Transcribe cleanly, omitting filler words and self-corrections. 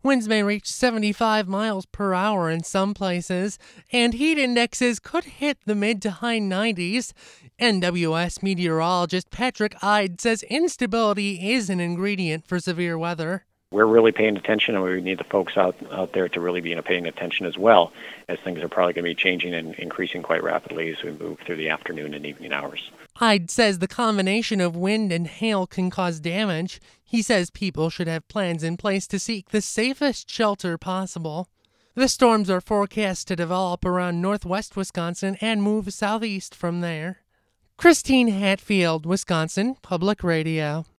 Winds may reach 75 miles per hour in some places, and heat indexes could hit the mid to high 90s. NWS meteorologist Patrick Ide says instability is an ingredient for severe weather. We're really paying attention, and we need the folks out there to really be paying attention as well, as things are probably going to be changing and increasing quite rapidly as we move through the afternoon and evening hours. Ide says the combination of wind and hail can cause damage. He says people should have plans in place to seek the safest shelter possible. The storms are forecast to develop around northwest Wisconsin and move southeast from there. Christine Hatfield, Wisconsin Public Radio.